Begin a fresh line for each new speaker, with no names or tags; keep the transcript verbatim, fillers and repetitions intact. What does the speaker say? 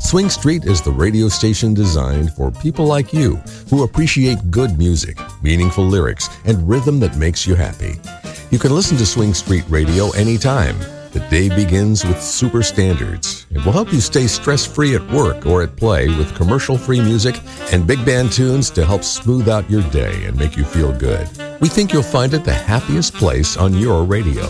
Swing Street is the radio station designed for people like you who appreciate good music, meaningful lyrics, and rhythm that makes you happy. You can listen to Swing Street Radio anytime. The day begins with super standards. It will help you stay stress-free at work or at play with commercial-free music and big band tunes to help smooth out your day and make you feel good. We think you'll find it the happiest place on your radio.